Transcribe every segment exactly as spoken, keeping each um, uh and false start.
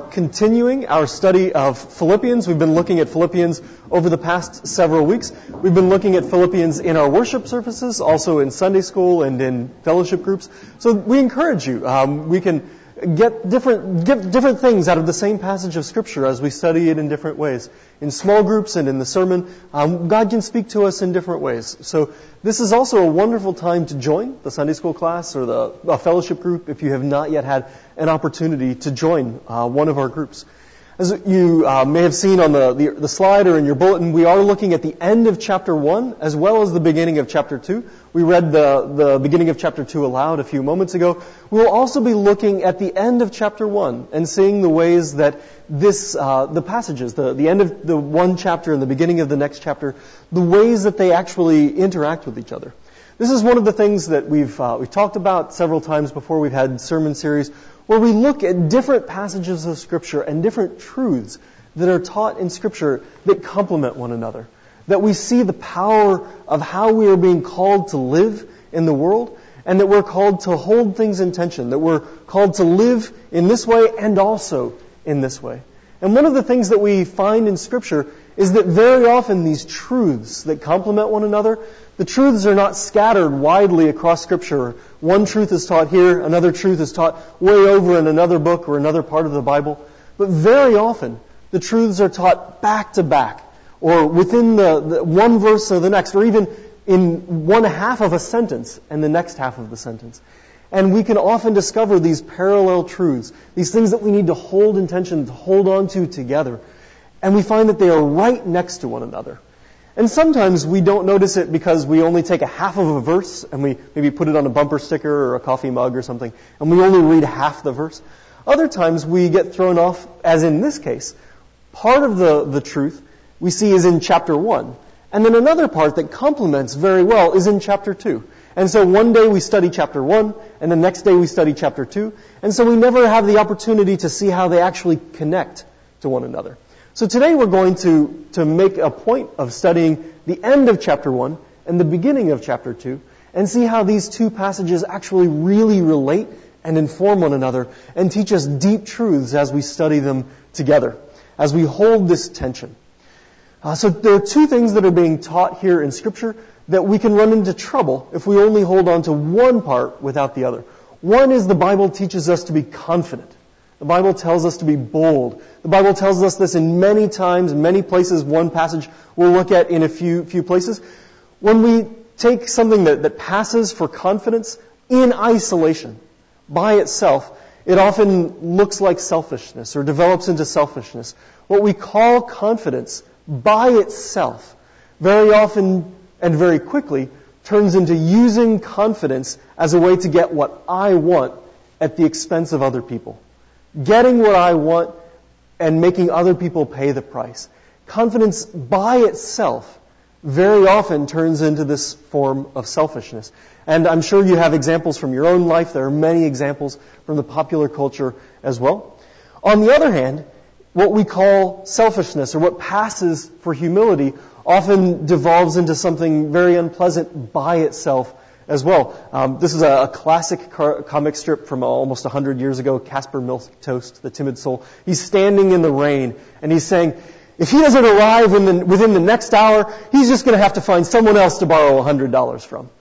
continuing our study of Philippians. We've been looking at Philippians over the past several weeks. We've been looking at Philippians in our worship services, also in Sunday school and in fellowship groups. So we encourage you. Um, we can get different get different things out of the same passage of Scripture as we study it in different ways. In small groups and in the sermon, um, God can speak to us in different ways. So this is also a wonderful time to join the Sunday school class or the a fellowship group if you have not yet had an opportunity to join uh, one of our groups. As you uh, may have seen on the, the the slide or in your bulletin, we are looking at the end of chapter one as well as the beginning of chapter two. We read the, the beginning of chapter two aloud a few moments ago. We will also be looking at the end of chapter one and seeing the ways that this, uh, the passages, the, the end of the one chapter and the beginning of the next chapter, the ways that they actually interact with each other. This is one of the things that we've, uh, we've talked about several times before. We've had sermon series where we look at different passages of Scripture and different truths that are taught in Scripture that complement one another. That we see the power of how we are being called to live in the world, and that we're called to hold things in tension, that we're called to live in this way and also in this way. And one of the things that we find in Scripture is that very often these truths that complement one another, the truths are not scattered widely across Scripture. One truth is taught here, another truth is taught way over in another book or another part of the Bible. But very often, the truths are taught back to back, or within the, the one verse or the next, or even in one half of a sentence and the next half of the sentence. And we can often discover these parallel truths, these things that we need to hold in tension, to hold on to together. And we find that they are right next to one another. And sometimes we don't notice it because we only take a half of a verse and we maybe put it on a bumper sticker or a coffee mug or something, and we only read half the verse. Other times we get thrown off, as in this case, part of the, the truth we see is in chapter one. And then another part that complements very well is in chapter two. And so one day we study chapter one, and the next day we study chapter two. And so we never have the opportunity to see how they actually connect to one another. So today we're going to, to make a point of studying the end of chapter one and the beginning of chapter two, and see how these two passages actually really relate and inform one another and teach us deep truths as we study them together, as we hold this tension. Uh, so there are two things that are being taught here in Scripture that we can run into trouble if we only hold on to one part without the other. One is the Bible teaches us to be confident. The Bible tells us to be bold. The Bible tells us this in many times, many places. One passage we'll look at in a few few places. When we take something that, that passes for confidence in isolation, by itself, it often looks like selfishness or develops into selfishness. What we call confidence by itself very often and very quickly turns into using confidence as a way to get what I want at the expense of other people. Getting what I want and making other people pay the price. Confidence by itself very often turns into this form of selfishness. And I'm sure you have examples from your own life. There are many examples from the popular culture as well. On the other hand, what we call selfishness, or what passes for humility, often devolves into something very unpleasant by itself as well. Um, this is a, a classic car, comic strip from almost one hundred years ago, Casper Milquetoast, the Timid Soul. He's standing in the rain, and he's saying, if he doesn't arrive in the, within the next hour, he's just going to have to find someone else to borrow one hundred dollars from.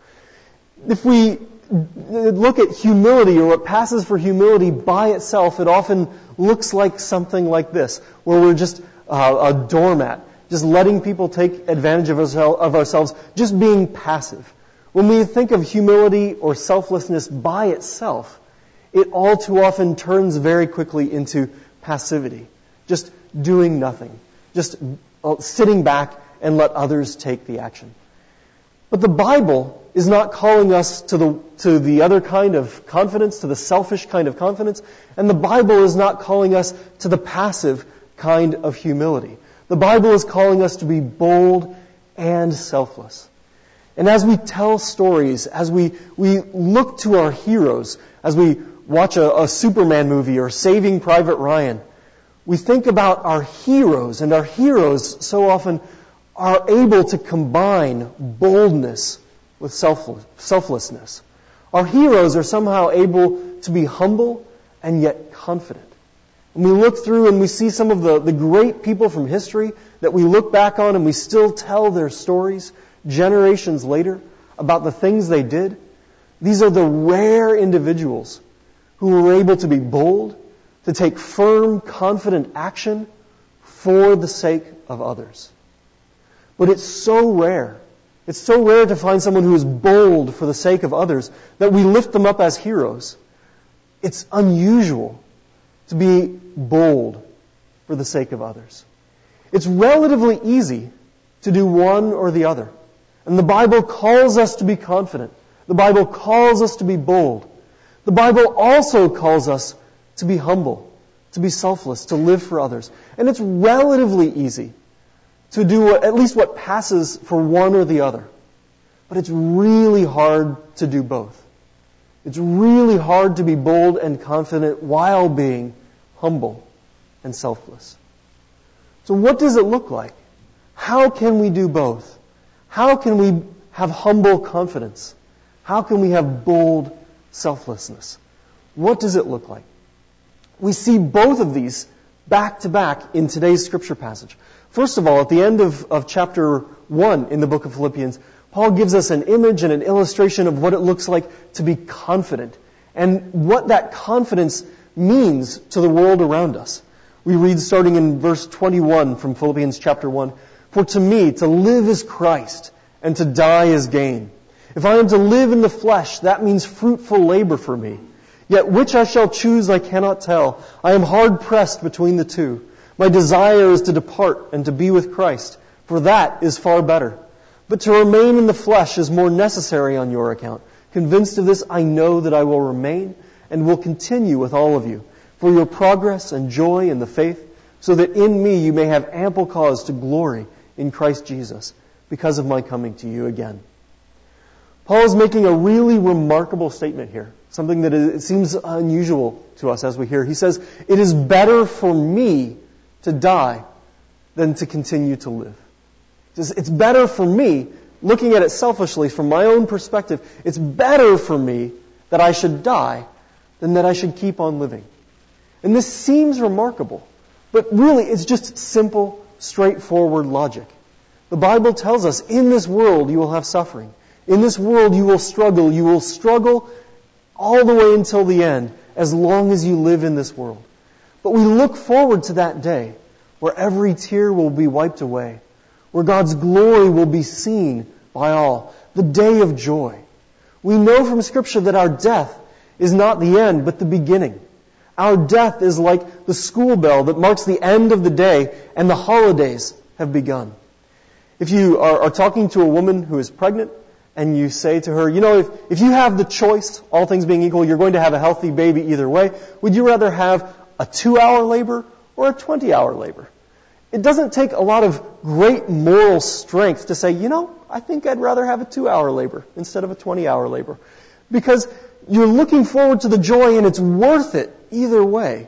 If we look at humility, or what passes for humility by itself, it often looks like something like this, where we're just uh, a doormat, just letting people take advantage of, oursel- of ourselves, just being passive. When we think of humility or selflessness by itself, it all too often turns very quickly into passivity, just doing nothing, just sitting back and let others take the action. But the Bible is not calling us to the to the other kind of confidence, to the selfish kind of confidence, and the Bible is not calling us to the passive kind of humility. The Bible is calling us to be bold and selfless. And as we tell stories, as we, we look to our heroes, as we watch a, a Superman movie or Saving Private Ryan, we think about our heroes, and our heroes so often are able to combine boldness with selfless, selflessness. Our heroes are somehow able to be humble and yet confident. And we look through and we see some of the, the great people from history that we look back on and we still tell their stories generations later about the things they did. These are the rare individuals who were able to be bold, to take firm, confident action for the sake of others. But it's so rare. It's so rare to find someone who is bold for the sake of others that we lift them up as heroes. It's unusual to be bold for the sake of others. It's relatively easy to do one or the other. And the Bible calls us to be confident. The Bible calls us to be bold. The Bible also calls us to be humble, to be selfless, to live for others. And it's relatively easy to do what, at least what passes for one or the other. But it's really hard to do both. It's really hard to be bold and confident while being humble and selfless. So what does it look like? How can we do both? How can we have humble confidence? How can we have bold selflessness? What does it look like? We see both of these back to back in today's scripture passage. First of all, at the end of, of chapter one in the book of Philippians, Paul gives us an image and an illustration of what it looks like to be confident and what that confidence means to the world around us. We read starting in verse twenty-one from Philippians chapter one, "For to me to live is Christ, and to die is gain. If I am to live in the flesh, that means fruitful labor for me. Yet which I shall choose I cannot tell. I am hard pressed between the two. My desire is to depart and to be with Christ, for that is far better. But to remain in the flesh is more necessary on your account. Convinced of this, I know that I will remain and will continue with all of you, for your progress and joy in the faith, so that in me you may have ample cause to glory in Christ Jesus, because of my coming to you again." Paul is making a really remarkable statement here, something that it seems unusual to us as we hear. He says, "It is better for me to die than to continue to live." He says, it's better for me, looking at it selfishly from my own perspective, it's better for me that I should die than that I should keep on living. And this seems remarkable, but really it's just simple, straightforward logic. The Bible tells us, in this world you will have suffering. In this world you will struggle. You will struggle all the way until the end, as long as you live in this world. But we look forward to that day where every tear will be wiped away, where God's glory will be seen by all, the day of joy. We know from Scripture that our death is not the end, but the beginning. Our death is like the school bell that marks the end of the day, and the holidays have begun. If you are, are talking to a woman who is pregnant, and you say to her, you know, if, if you have the choice, all things being equal, you're going to have a healthy baby either way, would you rather have a two-hour labor or a twenty-hour labor? It doesn't take a lot of great moral strength to say, you know, I think I'd rather have a two-hour labor instead of a twenty-hour labor. Because you're looking forward to the joy and it's worth it either way.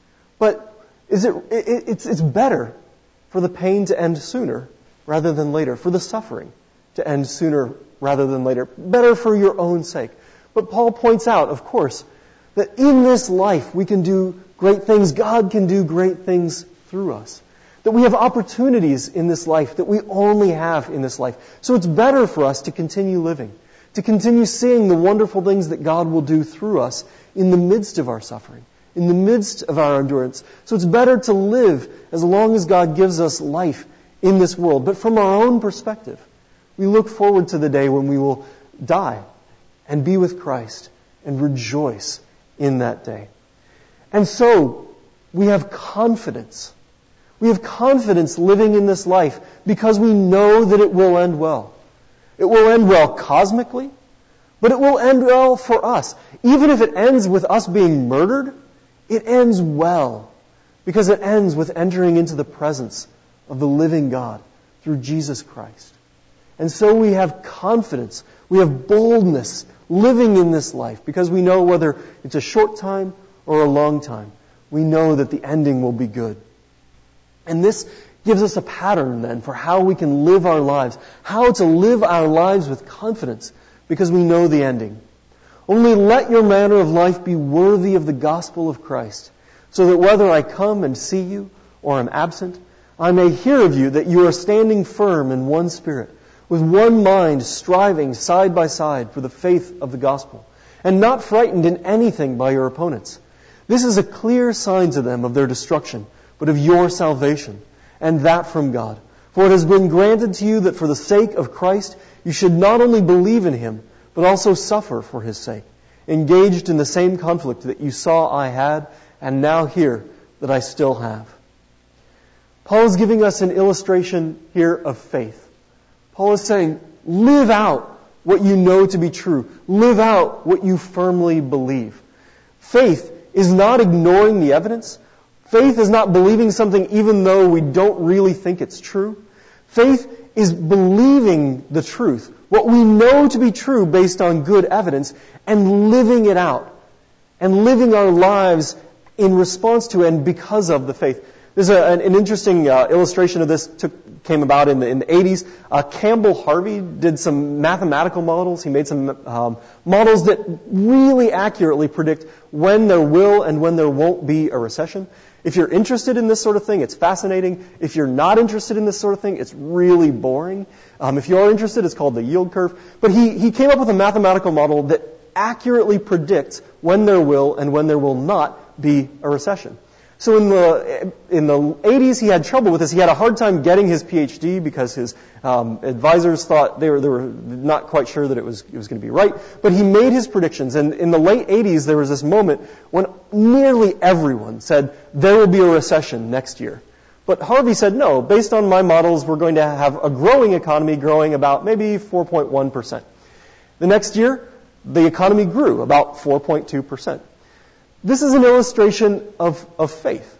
But is it, it it's, it's better for the pain to end sooner rather than later, for the suffering to end sooner rather than later. Better for your own sake. But Paul points out, of course, that in this life we can do great things. God can do great things through us. That we have opportunities in this life that we only have in this life. So it's better for us to continue living, to continue seeing the wonderful things that God will do through us in the midst of our suffering, in the midst of our endurance. So it's better to live as long as God gives us life in this world. But from our own perspective, we look forward to the day when we will die and be with Christ and rejoice in that day. And so, we have confidence. We have confidence living in this life because we know that it will end well. It will end well cosmically, but it will end well for us. Even if it ends with us being murdered, it ends well because it ends with entering into the presence of the living God through Jesus Christ. And so we have confidence, we have boldness living in this life because we know whether it's a short time or a long time, we know that the ending will be good. And this gives us a pattern then for how we can live our lives, how to live our lives with confidence because we know the ending. Only let your manner of life be worthy of the gospel of Christ, so that whether I come and see you or am absent, I may hear of you that you are standing firm in one spirit, with one mind, striving side by side for the faith of the gospel, and not frightened in anything by your opponents. This is a clear sign to them of their destruction, but of your salvation, and that from God. For it has been granted to you that for the sake of Christ you should not only believe in Him, but also suffer for His sake, engaged in the same conflict that you saw I had, and now hear that I still have. Paul is giving us an illustration here of faith. Paul is saying, live out what you know to be true. Live out what you firmly believe. Faith is not ignoring the evidence. Faith is not believing something even though we don't really think it's true. Faith is believing the truth, what we know to be true based on good evidence, and living it out, and living our lives in response to and because of the faith. There's a, an, an interesting uh, illustration of this took, came about in the, in the eighties. Uh, Campbell Harvey did some mathematical models. He made some um, models that really accurately predict when there will and when there won't be a recession. If you're interested in this sort of thing, it's fascinating. If you're not interested in this sort of thing, it's really boring. Um, if you are interested, it's called the yield curve. But he, he came up with a mathematical model that accurately predicts when there will and when there will not be a recession. So in the in the eighties, he had trouble with this. He had a hard time getting his P H D because his um, advisors thought they were they were not quite sure that it was it was going to be right. But he made his predictions, and in the late eighties, there was this moment when nearly everyone said there will be a recession next year. But Harvey said, no, based on my models, we're going to have a growing economy, growing about maybe four point one percent. The next year, the economy grew about four point two percent. This is an illustration of, of faith.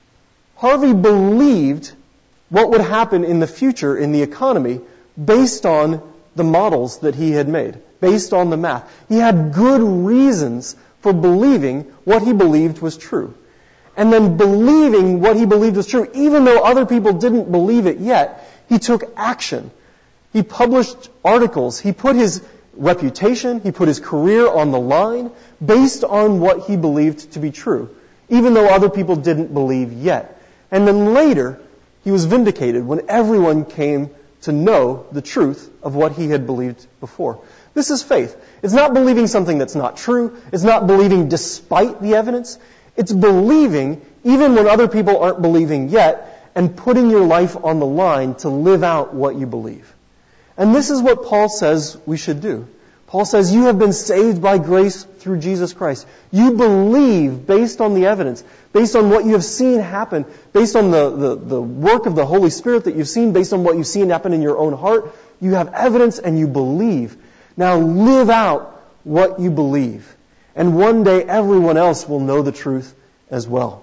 Harvey believed what would happen in the future in the economy based on the models that he had made, based on the math. He had good reasons for believing what he believed was true. And then believing what he believed was true, even though other people didn't believe it yet, he took action. He published articles. He put his reputation, he put his career on the line based on what he believed to be true, even though other people didn't believe yet. And then later, he was vindicated when everyone came to know the truth of what he had believed before. This is faith. It's not believing something that's not true. It's not believing despite the evidence. It's believing even when other people aren't believing yet, and putting your life on the line to live out what you believe. And this is what Paul says we should do. Paul says, you have been saved by grace through Jesus Christ. You believe based on the evidence, based on what you have seen happen, based on the, the, the work of the Holy Spirit that you've seen, based on what you've seen happen in your own heart. You have evidence and you believe. Now live out what you believe. And one day everyone else will know the truth as well.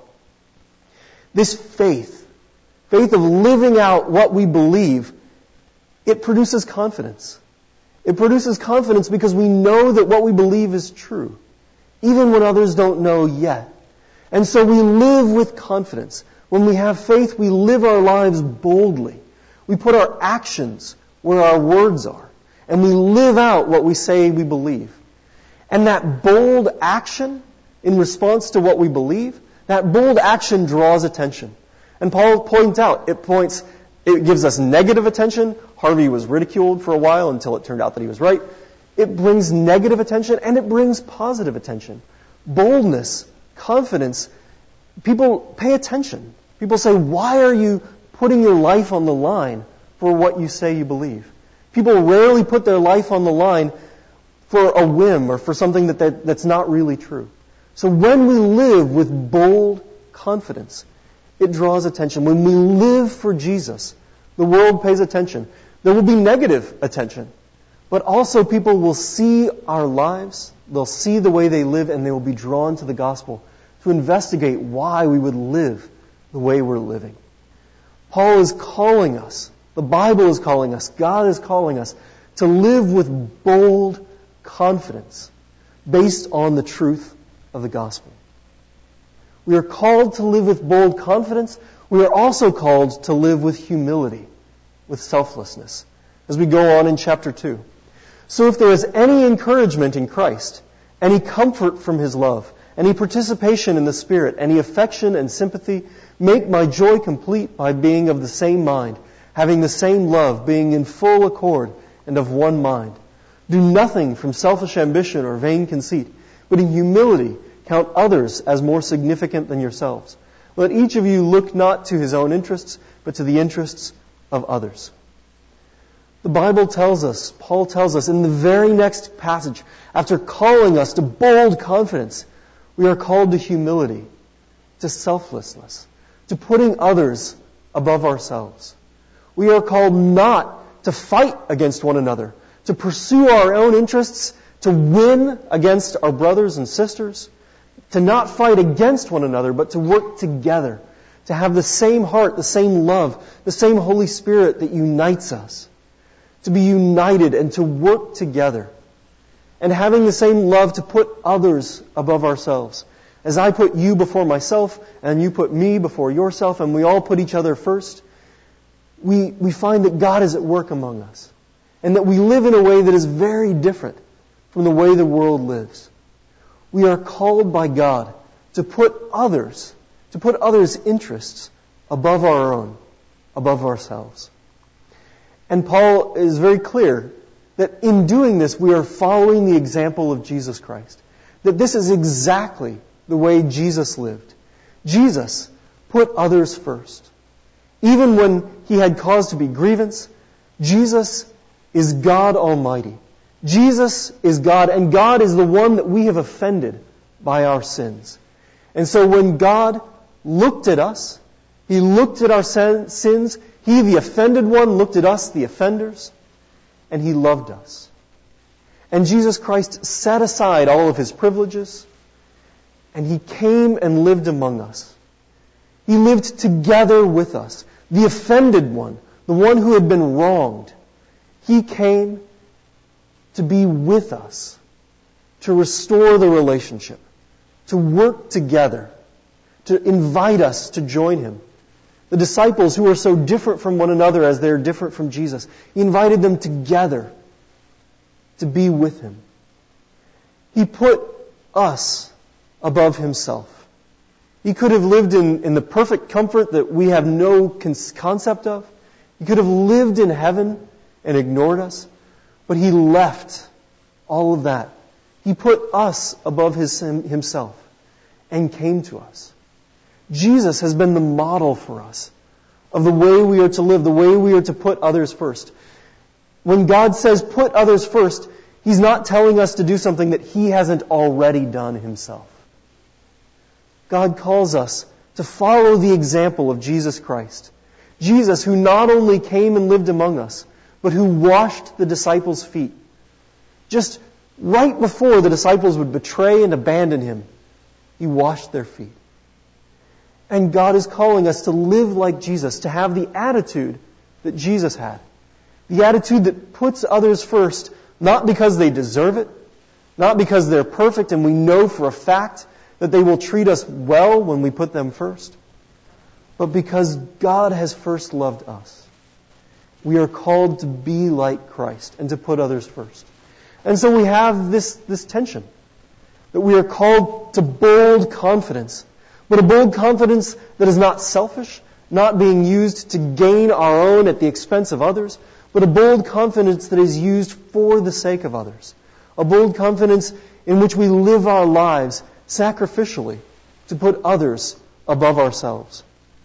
This faith, faith of living out what we believe, it produces confidence. It produces confidence because we know that what we believe is true, even when others don't know yet. And so we live with confidence. When we have faith, we live our lives boldly. We put our actions where our words are, and we live out what we say we believe. And that bold action in response to what we believe, that bold action draws attention. And Paul points out, it points It gives us negative attention. Harvey was ridiculed for a while until it turned out that he was right. It brings negative attention and it brings positive attention. Boldness, confidence. People pay attention. People say, why are you putting your life on the line for what you say you believe? People rarely put their life on the line for a whim or for something that, that that's not really true. So when we live with bold confidence, it draws attention. When we live for Jesus, the world pays attention. There will be negative attention. But also people will see our lives, they'll see the way they live, and they will be drawn to the gospel to investigate why we would live the way we're living. Paul is calling us, the Bible is calling us, God is calling us to live with bold confidence based on the truth of the gospel. We are called to live with bold confidence. We are also called to live with humility, with selflessness, as we go on in chapter two. So if there is any encouragement in Christ, any comfort from His love, any participation in the Spirit, any affection and sympathy. Make my joy complete by being of the same mind, having the same love, being in full accord and of one mind. Do nothing from selfish ambition or vain conceit, but in humility count others as more significant than yourselves. Let each of you look not to his own interests, but to the interests of others. The Bible tells us, Paul tells us in the very next passage, after calling us to bold confidence, we are called to humility, to selflessness, to putting others above ourselves. We are called not to fight against one another, to pursue our own interests, to win against our brothers and sisters, to not fight against one another, but to work together, to have the same heart, the same love, the same Holy Spirit that unites us, to be united and to work together, and having the same love to put others above ourselves. As I put you before myself, and you put me before yourself, and we all put each other first, we, we find that God is at work among us, and that we live in a way that is very different from the way the world lives. We are called by God to put others, to put others' interests above our own, above ourselves. And Paul is very clear that in doing this, we are following the example of Jesus Christ. That this is exactly the way Jesus lived. Jesus put others first. Even when he had cause to be grievance, Jesus is God Almighty. Jesus is God, and God is the one that we have offended by our sins. And so when God looked at us, He looked at our sins, He, the offended one, looked at us, the offenders, and He loved us. And Jesus Christ set aside all of His privileges, and He came and lived among us. He lived together with us. The offended one, the one who had been wronged, He came to be with us, to restore the relationship, to work together, to invite us to join Him. The disciples who are so different from one another as they're different from Jesus, He invited them together to be with Him. He put us above Himself. He could have lived in, in the perfect comfort that we have no concept of. He could have lived in heaven and ignored us. But He left all of that. He put us above his, Himself and came to us. Jesus has been the model for us of the way we are to live, the way we are to put others first. When God says put others first, He's not telling us to do something that He hasn't already done Himself. God calls us to follow the example of Jesus Christ. Jesus, who not only came and lived among us, but who washed the disciples' feet. Just right before the disciples would betray and abandon Him, He washed their feet. And God is calling us to live like Jesus, to have the attitude that Jesus had. The attitude that puts others first, not because they deserve it, not because they're perfect and we know for a fact that they will treat us well when we put them first, but because God has first loved us. We are called to be like Christ and to put others first. And so we have this, this tension. That we are called to bold confidence. But a bold confidence that is not selfish, not being used to gain our own at the expense of others, but a bold confidence that is used for the sake of others. A bold confidence in which we live our lives sacrificially to put others above ourselves.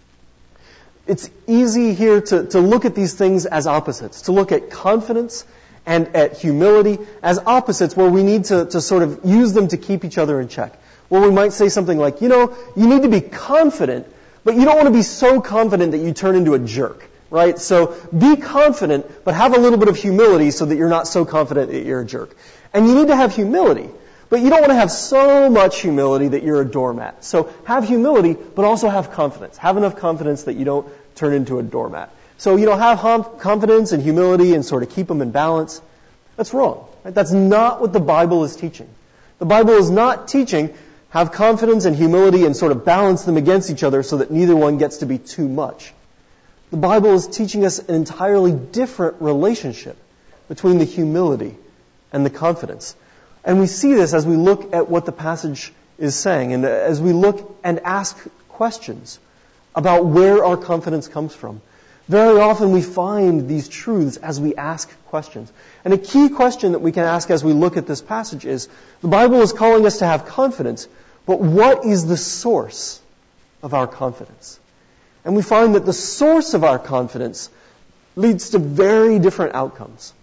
It's easy here to, to look at these things as opposites, to look at confidence and at humility as opposites where we need to, to sort of use them to keep each other in check. Where we might say something like, you know, you need to be confident, but you don't want to be so confident that you turn into a jerk, right? So be confident, but have a little bit of humility so that you're not so confident that you're a jerk. And you need to have humility, but you don't want to have so much humility that you're a doormat. So have humility, but also have confidence. Have enough confidence that you don't turn into a doormat. So, you know, have hum- confidence and humility and sort of keep them in balance. That's wrong. Right? That's not what the Bible is teaching. The Bible is not teaching have confidence and humility and sort of balance them against each other so that neither one gets to be too much. The Bible is teaching us an entirely different relationship between the humility and the confidence. And we see this as we look at what the passage is saying. And as we look and ask questions about where our confidence comes from, very often we find these truths as we ask questions. And a key question that we can ask as we look at this passage is, the Bible is calling us to have confidence, but what is the source of our confidence? And we find that the source of our confidence leads to very different outcomes.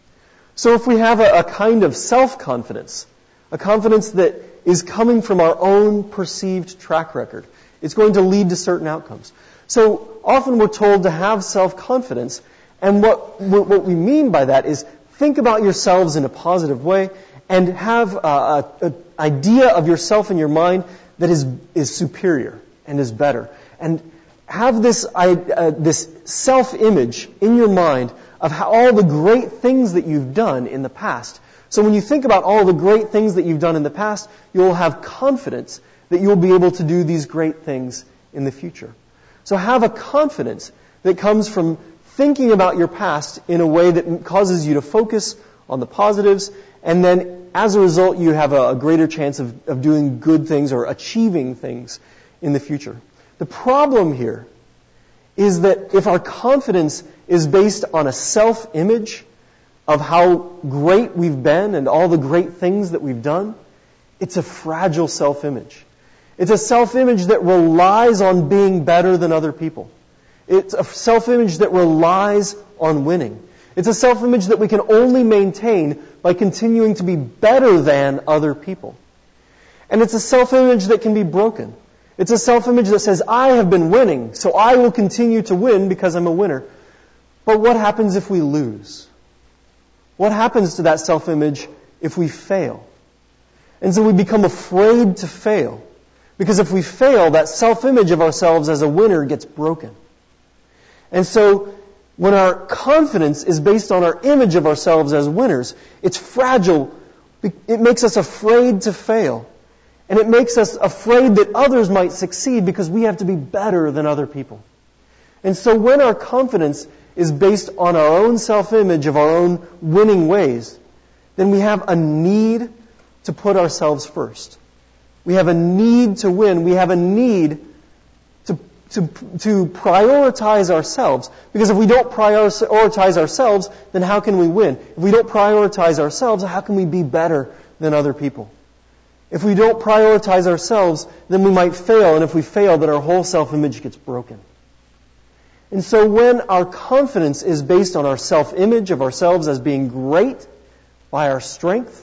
So if we have a, a kind of self-confidence, a confidence that is coming from our own perceived track record, it's going to lead to certain outcomes. So often we're told to have self-confidence, and what, what we mean by that is think about yourselves in a positive way and have an idea of yourself in your mind that is, is superior and is better. And have this, uh, this self-image in your mind of how, all the great things that you've done in the past. So when you think about all the great things that you've done in the past, you'll have confidence that you'll be able to do these great things in the future. So have a confidence that comes from thinking about your past in a way that causes you to focus on the positives, and then as a result you have a, a greater chance of, of doing good things or achieving things in the future. The problem here is that if our confidence is based on a self-image of how great we've been and all the great things that we've done, it's a fragile self-image. It's a self-image that relies on being better than other people. It's a self-image that relies on winning. It's a self-image that we can only maintain by continuing to be better than other people. And it's a self-image that can be broken. It's a self-image that says, I have been winning, so I will continue to win because I'm a winner. But what happens if we lose? What happens to that self-image if we fail? And so we become afraid to fail. Because if we fail, that self-image of ourselves as a winner gets broken. And so when our confidence is based on our image of ourselves as winners, it's fragile. It makes us afraid to fail. And it makes us afraid that others might succeed because we have to be better than other people. And so when our confidence is based on our own self-image of our own winning ways, then we have a need to put ourselves first. We have a need to win. We have a need to, to, to prioritize ourselves. Because if we don't prioritize ourselves, then how can we win? If we don't prioritize ourselves, how can we be better than other people? If we don't prioritize ourselves, then we might fail. And if we fail, then our whole self-image gets broken. And so when our confidence is based on our self-image of ourselves as being great by our strength,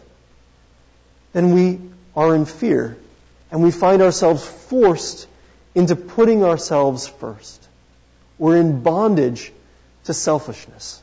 then we are in fear. And we find ourselves forced into putting ourselves first. We're in bondage to selfishness.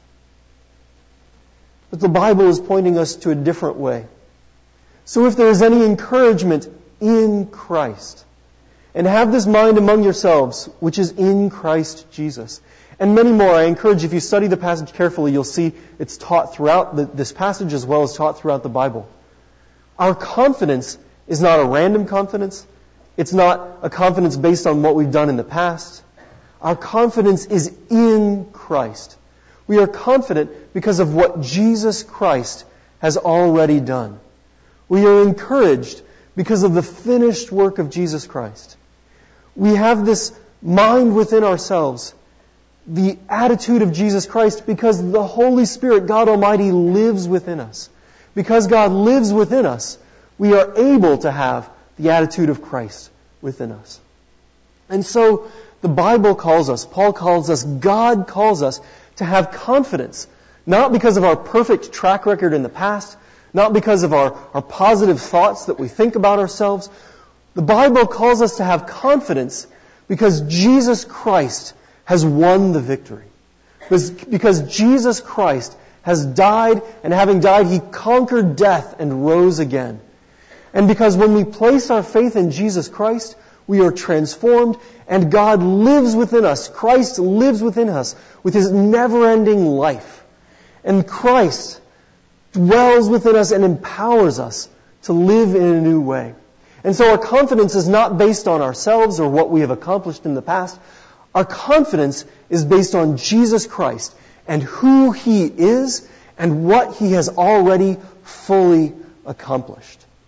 But the Bible is pointing us to a different way. So if there is any encouragement in Christ, and have this mind among yourselves, which is in Christ Jesus. And many more. I encourage, if you study the passage carefully, you'll see it's taught throughout the, this passage as well as taught throughout the Bible. Our confidence is not a random confidence. It's not a confidence based on what we've done in the past. Our confidence is in Christ. We are confident because of what Jesus Christ has already done. We are encouraged because of the finished work of Jesus Christ. We have this mind within ourselves, the attitude of Jesus Christ, because the Holy Spirit, God Almighty, lives within us. Because God lives within us, we are able to have the attitude of Christ within us. And so the Bible calls us, Paul calls us, God calls us to have confidence, not because of our perfect track record in the past, not because of our, our positive thoughts that we think about ourselves. The Bible calls us to have confidence because Jesus Christ has won the victory. Because, because Jesus Christ has died, and having died, He conquered death and rose again. And because when we place our faith in Jesus Christ, we are transformed, and God lives within us. Christ lives within us with His never-ending life. And Christ dwells within us and empowers us to live in a new way. And so our confidence is not based on ourselves or what we have accomplished in the past. Our confidence is based on Jesus Christ and who He is and what He has already fully accomplished.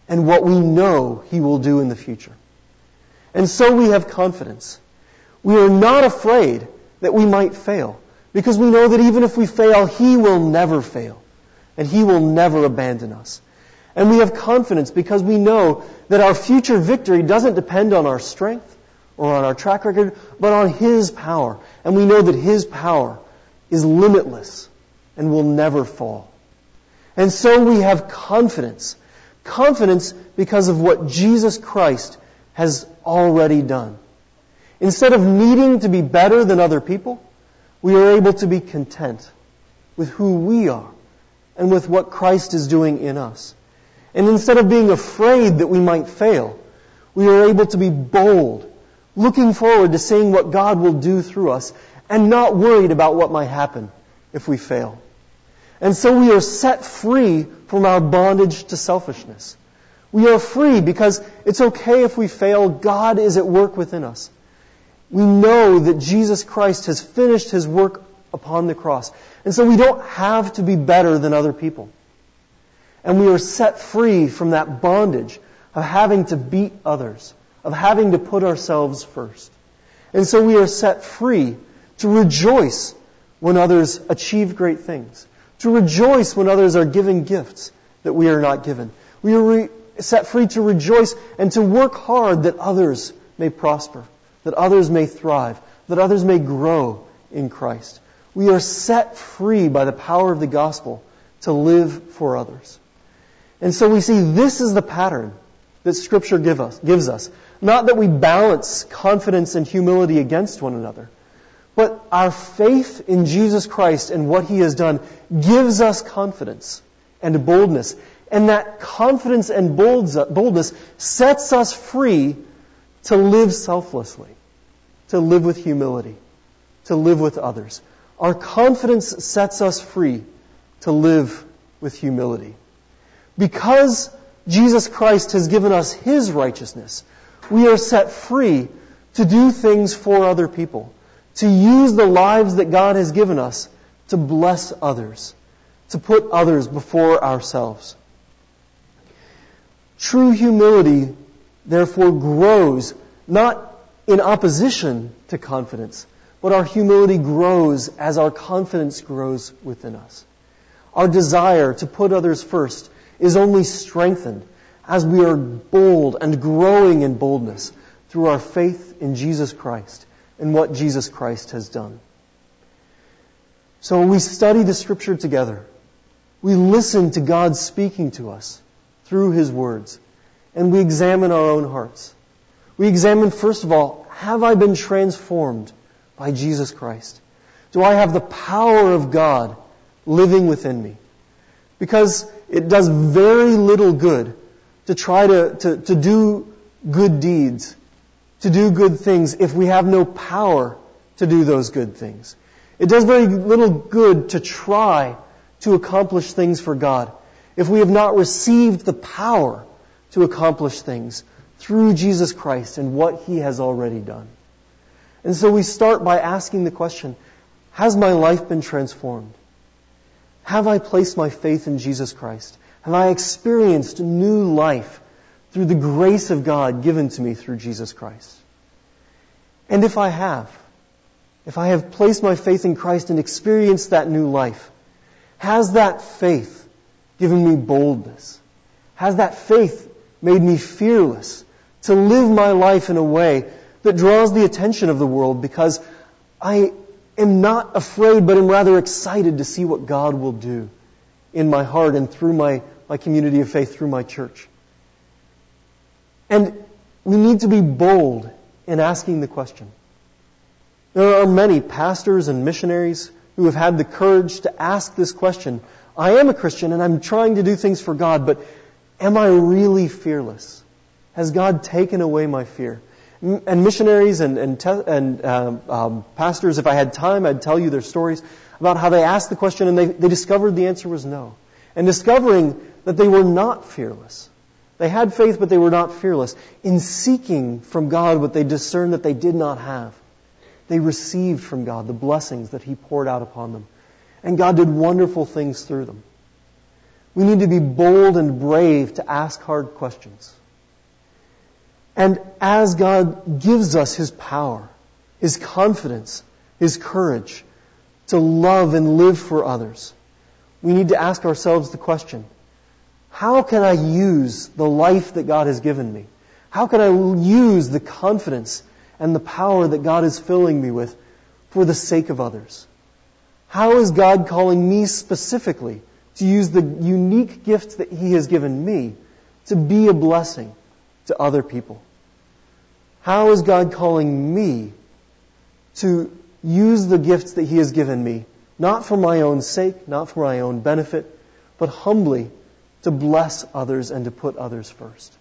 and what we know He will do in the future. And so we have confidence. We are not afraid that we might fail, because we know that even if we fail, He will never fail, and He will never abandon us. And we have confidence because we know that our future victory doesn't depend on our strength or on our track record, but on His power. And we know that His power is limitless and will never fall. And so we have confidence. Confidence because of what Jesus Christ has already done. Instead of needing to be better than other people, we are able to be content with who we are and with what Christ is doing in us. And instead of being afraid that we might fail, we are able to be bold, looking forward to seeing what God will do through us, and not worried about what might happen if we fail. And so we are set free from our bondage to selfishness. We are free because it's okay if we fail. God is at work within us. We know that Jesus Christ has finished His work upon the cross. And so we don't have to be better than other people. And we are set free from that bondage of having to beat others, of having to put ourselves first. And so we are set free to rejoice when others achieve great things, to rejoice when others are given gifts that we are not given. We are re- set free to rejoice and to work hard that others may prosper, that others may thrive, that others may grow in Christ. We are set free by the power of the gospel to live for others. And so we see this is the pattern that Scripture give us, gives us. Not that we balance confidence and humility against one another, but our faith in Jesus Christ and what He has done gives us confidence and boldness. And that confidence and boldness sets us free to live selflessly, to live with humility, to live with others. Our confidence sets us free to live with humility. Because Jesus Christ has given us His righteousness, we are set free to do things for other people, to use the lives that God has given us to bless others, to put others before ourselves. True humility, therefore, grows not in opposition to confidence, but our humility grows as our confidence grows within us. Our desire to put others first is only strengthened as we are bold and growing in boldness through our faith in Jesus Christ and what Jesus Christ has done. So when we study the Scripture together, we listen to God speaking to us through His words, and we examine our own hearts. We examine, first of all, have I been transformed by Jesus Christ? Do I have the power of God living within me? Because it does very little good to try to, to, to do good deeds, to do good things, if we have no power to do those good things. It does very little good to try to accomplish things for God if we have not received the power to accomplish things through Jesus Christ and what He has already done. And so we start by asking the question, has my life been transformed? Have I placed my faith in Jesus Christ? Have I experienced new life through the grace of God given to me through Jesus Christ? And if I have, if I have placed my faith in Christ and experienced that new life, has that faith given me boldness? Has that faith made me fearless to live my life in a way that draws the attention of the world because I am not afraid but am rather excited to see what God will do in my heart and through my, my community of faith, through my church? And we need to be bold in asking the question. There are many pastors and missionaries who have had the courage to ask this question. I am a Christian and I'm trying to do things for God, but am I really fearless? Has God taken away my fear? And missionaries and, and, te- and um, um, pastors, if I had time, I'd tell you their stories about how they asked the question and they, they discovered the answer was no. And discovering that they were not fearless. They had faith, but they were not fearless. In seeking from God what they discerned that they did not have, they received from God the blessings that He poured out upon them. And God did wonderful things through them. We need to be bold and brave to ask hard questions. And as God gives us His power, His confidence, His courage to love and live for others, we need to ask ourselves the question, how can I use the life that God has given me? How can I use the confidence and the power that God is filling me with for the sake of others? How is God calling me specifically to use the unique gifts that He has given me to be a blessing to other people? How is God calling me to use the gifts that He has given me, not for my own sake, not for my own benefit, but humbly to bless others and to put others first?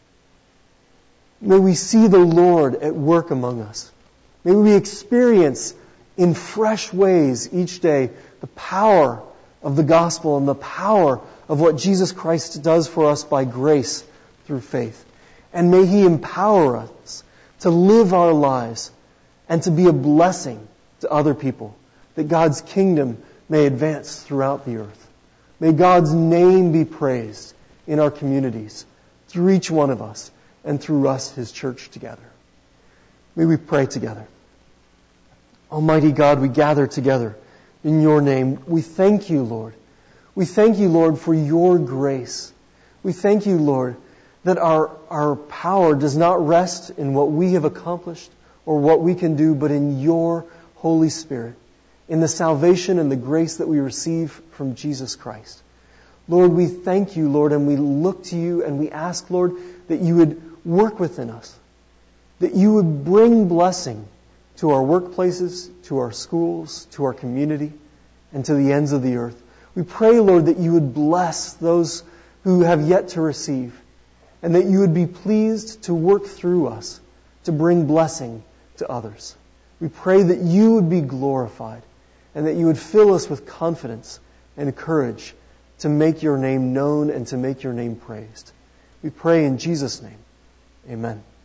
May we see the Lord at work among us. May we experience in fresh ways each day the power of the gospel and the power of what Jesus Christ does for us by grace through faith. And may He empower us to live our lives and to be a blessing to other people, that God's kingdom may advance throughout the earth. May God's name be praised in our communities, through each one of us, and through us, His church, together. May we pray together. Almighty God, we gather together in Your name. We thank You, Lord. We thank You, Lord, for Your grace. We thank You, Lord, that our, our power does not rest in what we have accomplished or what we can do, but in Your Holy Spirit, in the salvation and the grace that we receive from Jesus Christ. Lord, we thank You, Lord, and we look to You and we ask, Lord, that You would work within us, that You would bring blessing to our workplaces, to our schools, to our community, and to the ends of the earth. We pray, Lord, that You would bless those who have yet to receive, and that You would be pleased to work through us to bring blessing to others. We pray that You would be glorified, and that You would fill us with confidence and courage to make Your name known and to make Your name praised. We pray in Jesus' name. Amen.